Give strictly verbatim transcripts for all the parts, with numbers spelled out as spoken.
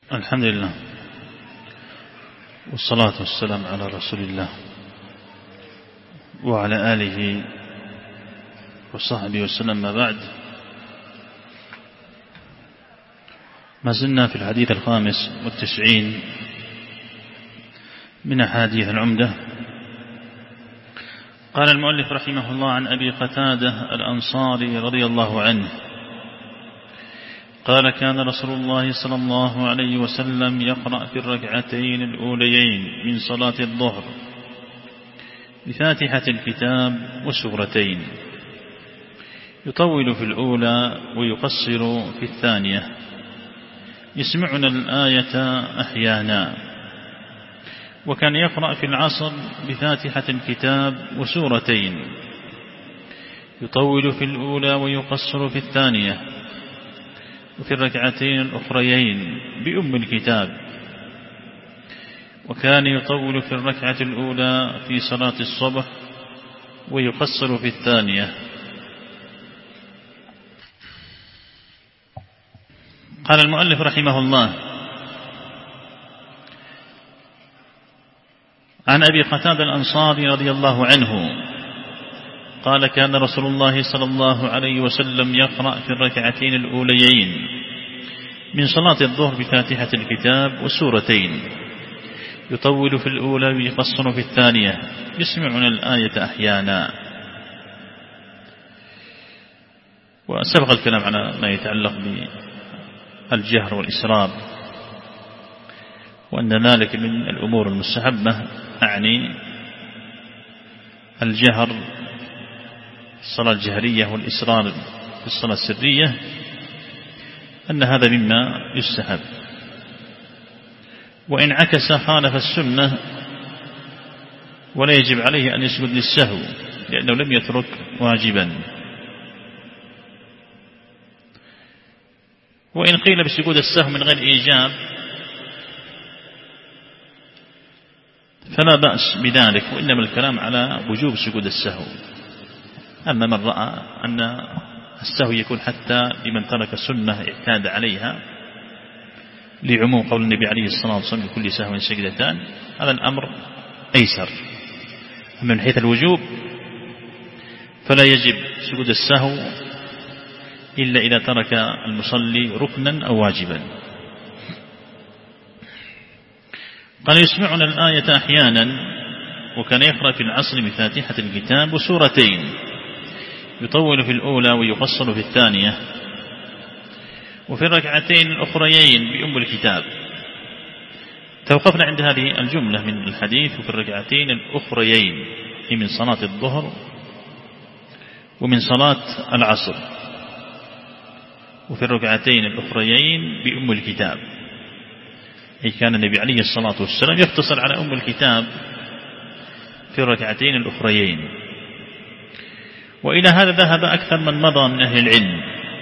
الحمد لله والصلاة والسلام على رسول الله وعلى آله وصحبه وسلم. ما بعد، ما زلنا في الحديث الخامس والتسعين من أحاديث العمدة. قال المؤلف رحمه الله: عن أبي قتادة الأنصاري رضي الله عنه قال: كان رسول الله صلى الله عليه وسلم يقرأ في الركعتين الأوليين من صلاة الظهر بفاتحة الكتاب وسورتين، يطول في الأولى ويقصر في الثانية، يسمعنا الآية أحيانا. وكان يقرأ في العصر بفاتحة الكتاب وسورتين، يطول في الأولى ويقصر في الثانية، وفي الركعتين الأخريين بأم الكتاب. وكان يطول في الركعة الأولى في صلاة الصبح ويقصر في الثانية. قال المؤلف رحمه الله: عن أبي قتادة الأنصاري رضي الله عنه قال: كان رسول الله صلى الله عليه وسلم يقرأ في الركعتين الأوليين من صلاة الظهر بفاتحة الكتاب والسورتين، يطول في الأولى ويقصر في الثانية، يسمعنا الآية أحيانا. وسبق الكلام على ما يتعلق بالجهر والإسرار، وأن ذلك من الأمور المستحبة، أعني الجهر الصلاة الجهرية والإسرار في الصلاة السرية، أن هذا مما يستحب. وإن عكس خالف السنة ولا يجب عليه أن يسجد للسهو، لأنه لم يترك واجبا. وإن قيل بسجود السهو من غير إيجاب فلا بأس بذلك، وإنما الكلام على وجوب سجود السهو. أما من رأى أن السهو يكون حتى لمن ترك السنة اعتاد عليها، لعموم قول النبي عليه الصلاة والسلام: لكل سهو سجدتان، هذا الأمر أيسر. من حيث الوجوب فلا يجب سجود السهو إلا إذا ترك المصلي ركنا أو واجبا. قال: يسمعنا الآية أحيانا. وكان يقرأ في العصر بفاتحة الكتاب وسورتين، يطول في الأولى ويقصر في الثانية، وفي الركعتين الأخريين بأم الكتاب. توقفنا عند هذه الجملة من الحديث: وفي الركعتين الأخريين، هي من صلاة الظهر ومن صلاة العصر. وفي الركعتين الأخريين بأم الكتاب، أي كان النبي عليه الصلاة والسلام يقتصر على أم الكتاب في الركعتين الأخريين. وإلى هذا ذهب أكثر من مضى من أهل العلم،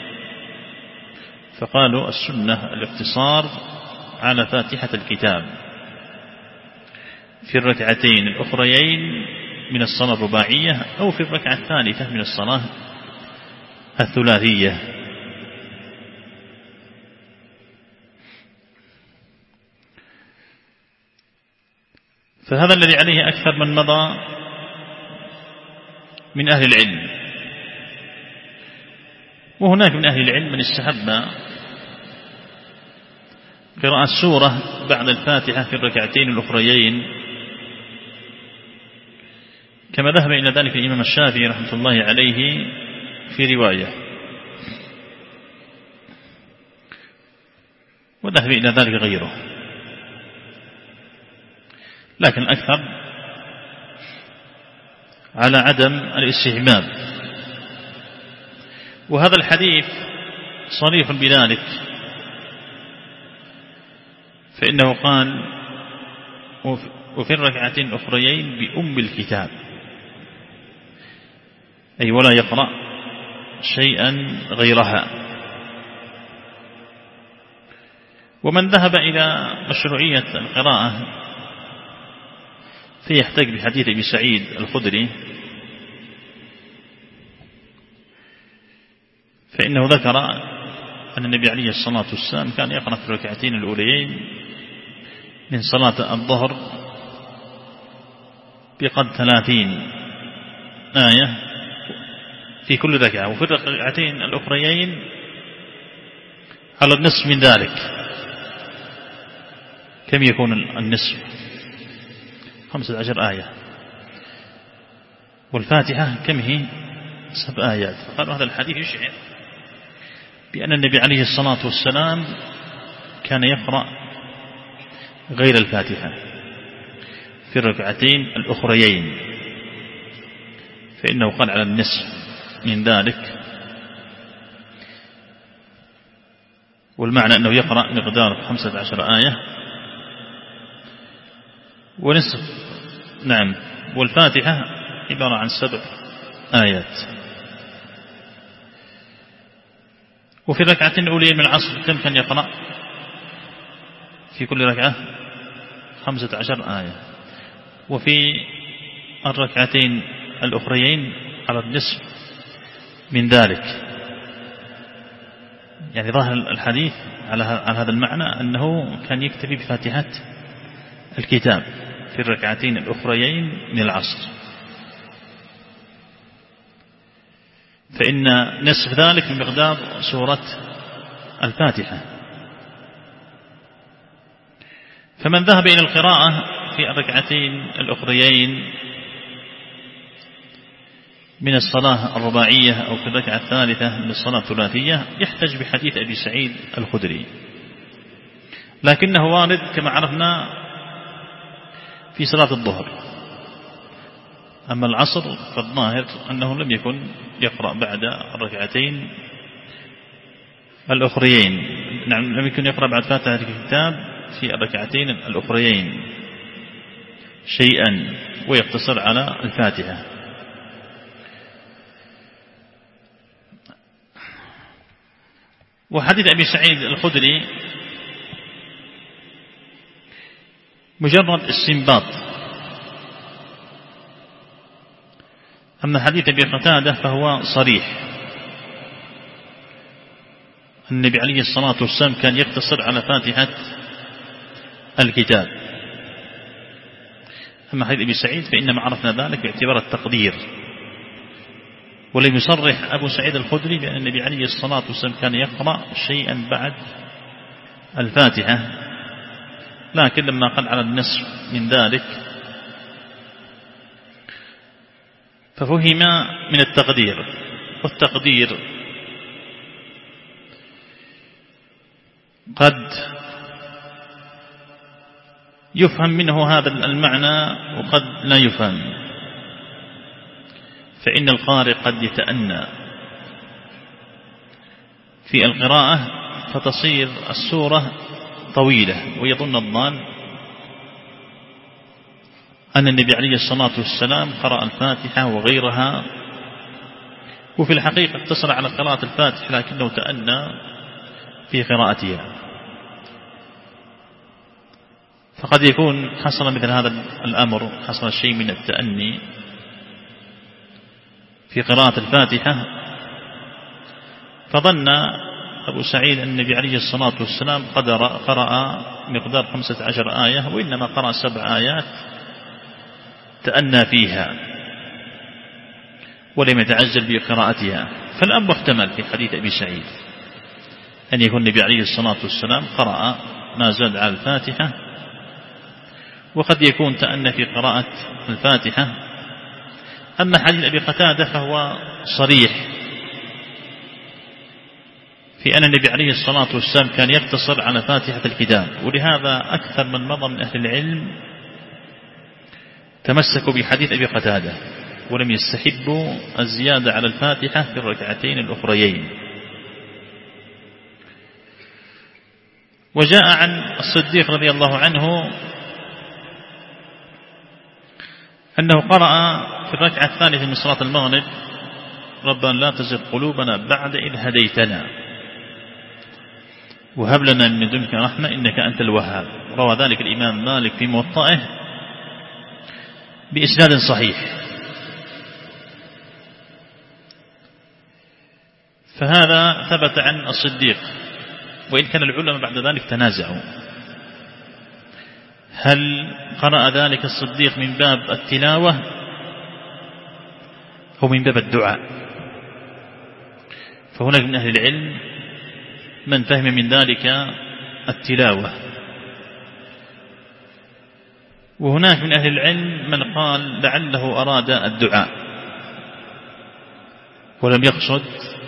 فقالوا السنة الاقتصار على فاتحة الكتاب في الركعتين الأخريين من الصلاة الرباعية، أو في الركعة الثالثة من الصلاة الثلاثية. فهذا الذي عليه أكثر من مضى من أهل العلم. وهناك من أهل العلم من استحب قراءة السورة بعد الفاتحة في الركعتين الأخريين، كما ذهب إلى ذلك الإمام الشافعي رحمة الله عليه في رواية، وذهب إلى ذلك غيره. لكن الأكثر على عدم الاستحباب. وهذا الحديث صريح بذلك، فإنه قال: وفي الركعتين الأخريين بأم الكتاب، أي ولا يقرأ شيئا غيرها. ومن ذهب إلى مشروعية القراءة فيحتج بحديث أبي سعيد الخدري، فإنه ذكر أن النبي عليه الصلاة والسلام كان يقرأ في الركعتين الأوليين من صلاة الظهر بقد ثلاثين آية في كل ركعة، وفي الركعتين الأخريين على النصف من ذلك. كم يكون النصف؟ خمسة عشر آية. والفاتحة كم هي؟ سبع آيات. فقالوا هذا الحديث يشعر بأن النبي عليه الصلاة والسلام كان يقرأ غير الفاتحة في الركعتين الأخريين، فإنه قال على النصف من ذلك، والمعنى أنه يقرأ مقدار خمسة عشر آية ونصف. نعم. والفاتحة عبارة عن سبع آيات. وفي الركعتين الأولين من العصر كم كان يقرأ في كل ركعة؟ خمسة عشر آية. وفي الركعتين الأخريين على النصف من ذلك. يعني ظاهر الحديث على هذا المعنى أنه كان يكتفي بفاتحة الكتاب في الركعتين الأخريين من العصر، فإن نصف ذلك من مقدار سورة الفاتحة. فمن ذهب إلى القراءة في الركعتين الأخريين من الصلاة الرباعية أو في الركعة الثالثة من الصلاة الثلاثية يحتج بحديث أبي سعيد الخدري، لكنه وارد كما عرفنا في صلاة الظهر. أما العصر فالظاهر أنه لم يكن يقرأ بعد الركعتين الأخريين، نعم لم يكن يقرأ بعد فاتحة الكتاب في الركعتين الأخريين شيئا ويقتصر على الفاتحة. وحديث أبي سعيد الخدري مجرد استنباط، أما حديث أبي قتادة فهو صريح. النبي عليه الصلاة والسلام كان يقتصر على فاتحة الكتاب. أما حديث أبي سعيد فإنما عرفنا ذلك باعتبار التقدير، ولم يصرح أبو سعيد الخدري بأن النبي عليه الصلاة والسلام كان يقرأ شيئا بعد الفاتحة، لكن لما قال على النصف من ذلك ففهم من التقدير. والتقدير قد يفهم منه هذا المعنى وقد لا يفهم، فإن القارئ قد يتأنى في القراءة فتصير السورة طويلة ويظن الظان أن النبي عليه الصلاة والسلام قرأ الفاتحة وغيرها، وفي الحقيقة اقتصر على قراءة الفاتحة لكنه تأنى في قراءتها. فقد يكون حصل مثل هذا الأمر، حصل شيء من التأني في قراءة الفاتحة، فظن أبو سعيد أن النبي عليه الصلاة والسلام قد قرأ مقدار خمسة عشر آية وإنما قرأ سبع آيات تأنى فيها ولم يتعجل بقراءتها. فالأمر محتمل في حديث أبي سعيد أن يكون النبي عليه الصلاة والسلام قرأ ما زاد على الفاتحة، وقد يكون تأنى في قراءة الفاتحة. أما حديث أبي قتادة فهو صريح في أن النبي عليه الصلاة والسلام كان يقتصر على فاتحة الكتاب، ولهذا أكثر من مضى من أهل العلم تمسكوا بحديث أبي قتادة ولم يستحبوا الزيادة على الفاتحة في الركعتين الأخريين. وجاء عن الصديق رضي الله عنه أنه قرأ في الركعة الثالثة من صلاة المغرب ربنا لا تزغ قلوبنا بعد إذ هديتنا وهب لنا من لدنك رحمة إنك أنت الوهاب. روى ذلك الإمام مالك في موطئه بإسناد صحيح. فهذا ثبت عن الصديق وإن كان العلماء بعد ذلك تنازعوا هل قرأ ذلك الصديق من باب التلاوة أو من باب الدعاء. فهناك من أهل العلم من فهم من ذلك التلاوة، وهناك من أهل العلم من قال لعله أراد الدعاء ولم يقصد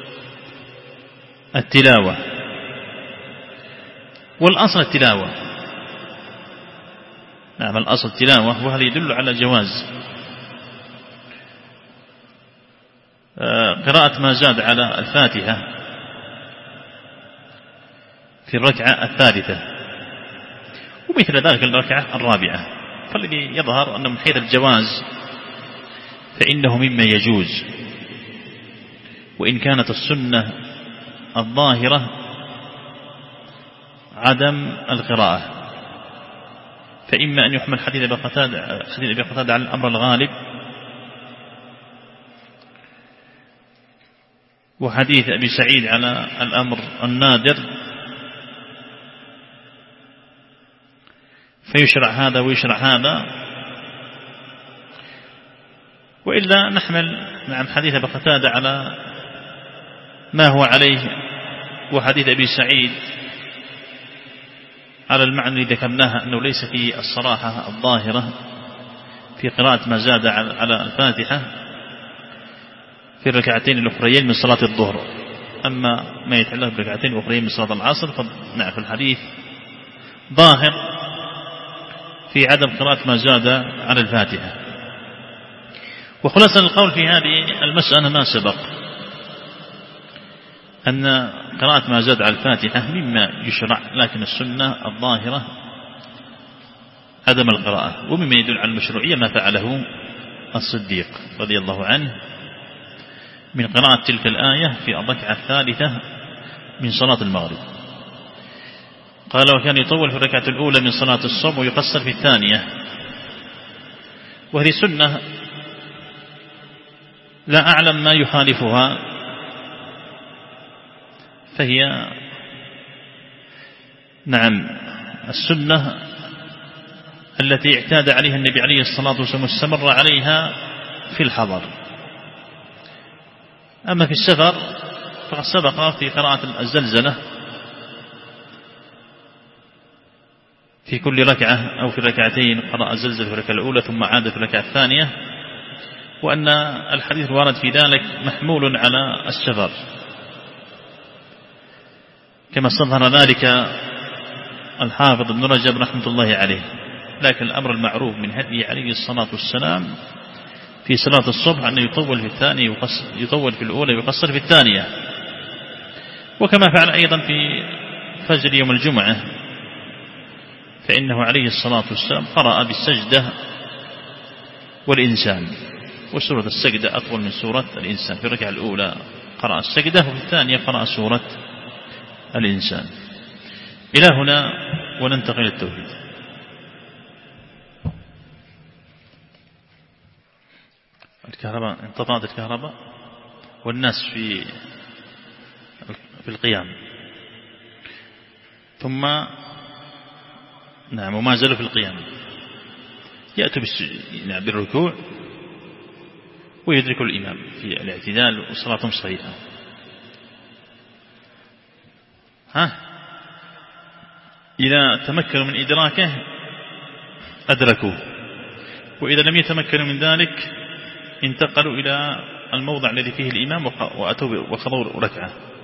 التلاوة، والأصل التلاوة. نعم الأصل التلاوة، وهذا يدل على جواز قراءة ما زاد على الفاتحة في الركعة الثالثة ومثل ذلك الركعة الرابعة. فالذي يظهر أن من حيث الجواز فإنه مما يجوز، وإن كانت السنة الظاهرة عدم القراءة، فإما أن يحمل حديث أبي قتادة حديث أبي قتادة على الأمر الغالب، وحديث أبي سعيد على الأمر النادر، فيشرع هذا ويشرع هذا. وإلا نحمل نعم حديث أبي قتادة على ما هو عليه، وحديث أبي سعيد على المعنى الذي ذكرناها أنه ليس فيه الصراحة الظاهرة في قراءة ما زاد على الفاتحة في الركعتين الأخريين من صلاة الظهر. أما ما يتعلق بالركعتين الأخريين من صلاة العصر فنعرف الحديث ظاهر في عدم قراءة ما زاد على الفاتحة. وخلاصة القول في هذه المسألة ما سبق أن قراءة ما زاد على الفاتحة مما يشرع، لكن السنة الظاهرة عدم القراءة، ومما يدل على المشروعية ما فعله الصديق رضي الله عنه من قراءة تلك الآية في الركعة الثالثة من صلاة المغرب. قال وكان يطول في الركعة الأولى من صلاة الصبح ويقصر في الثانية، وهذه سنة لا أعلم ما يخالفها، فهي نعم السنة التي اعتاد عليها النبي عليه الصلاة والسلام واستمر عليها في الحضر. أما في السفر فقد سبق في قراءة الزلزلة في كل ركعة أو في ركعتين قرأ الزلزلة في الركعة الأولى ثم عاد في الركعة الثانية، وأن الحديث الوارد في ذلك محمول على السفر كما استظهر ذلك الحافظ ابن رجب رحمة الله عليه. لكن الأمر المعروف من هديه عليه الصلاة والسلام في صلاة الصبح أنه يطول في الثانية يطول في الأولى ويقصر في الثانية، وكما فعل أيضا في فجر يوم الجمعة، فإنه عليه الصلاة والسلام قرأ بالسجدة والإنسان، وسورة السجدة أطول من سورة الإنسان. في الركعة الأولى قرأ السجدة وفي الثانية قرأ سورة الإنسان. إلى هنا وننتقل للتوحيد. الكهرباء انقطعت الكهرباء والناس في في القيام، ثم نعم وما زالوا في القيام يأتوا بالركوع ويدرك الإمام في الاعتدال وصلاتهم صحيحة. ها إذا تمكنوا من إدراكه أدركوه، وإذا لم يتمكنوا من ذلك انتقلوا إلى الموضع الذي فيه الإمام وأتوا وخضوا ركعة.